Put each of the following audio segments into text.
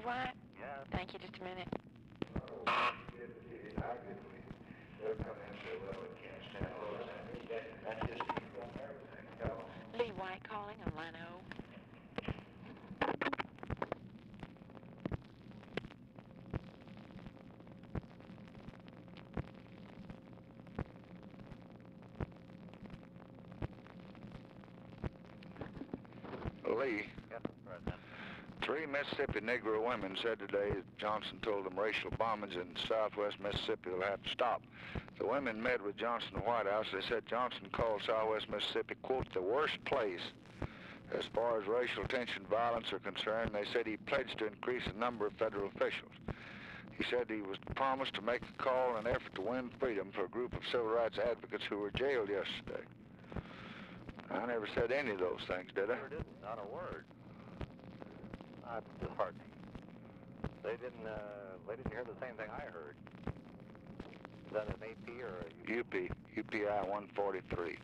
White? Yeah. Thank you, just a minute. Lee White calling on line O. Lee. Yes, President. 3 Mississippi Negro women said today that Johnson told them racial bombings in southwest Mississippi will have to stop. The women met with Johnson in the White House. They said Johnson called southwest Mississippi, quote, the worst place as far as racial tension and violence are concerned. They said he pledged to increase the number of federal officials. He said he was promised to make a call in an effort to win freedom for a group of civil rights advocates who were jailed yesterday. I never said any of those things, did I? Sure didn't, not a word. That's disheartening. They didn't hear the same thing I heard. Is that an AP or a UP, UPI 143.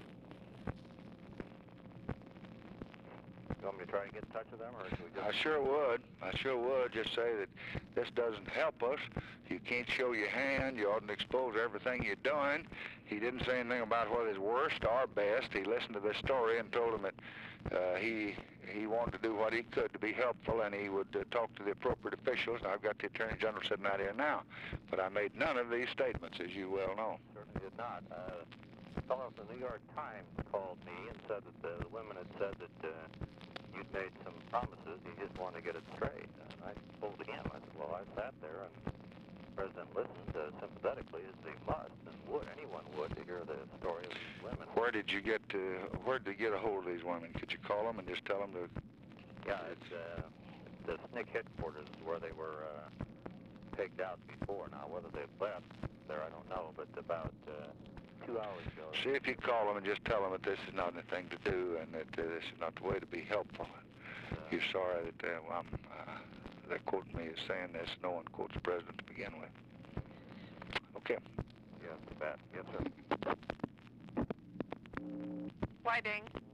You want me to try to get in touch with them, or should we just... I sure would. Just say that this doesn't help us. You can't show your hand. You oughtn't expose everything you're doing. He didn't say anything about whether it's worst or best. He listened to this story and told him that he wanted to do what he could to be helpful, and he would talk to the appropriate officials. I've got the Attorney General sitting out here now, but I made none of these statements, as you well know. Certainly did not. A fellow from the New York Times called me and said that the women had said that you'd made some promises, you just wanted to get it straight. And I told him, I said, well, I sat there and the President listened sympathetically as he must and would, anyone would, to hear the story of these women. Where did you get a hold of these women? Could you call them and just tell them to... Yeah, it's the SNCC headquarters where they were pegged out before. Now, whether they've left there, I don't know, but about 2 hours ago. See if you call them and just tell them that this is not anything to do and that this is not the way to be helpful. You're sorry that they're quoting me as saying this. No one quotes the President to begin with. Okay. Yes, you bet. Yes, sir. Whiting.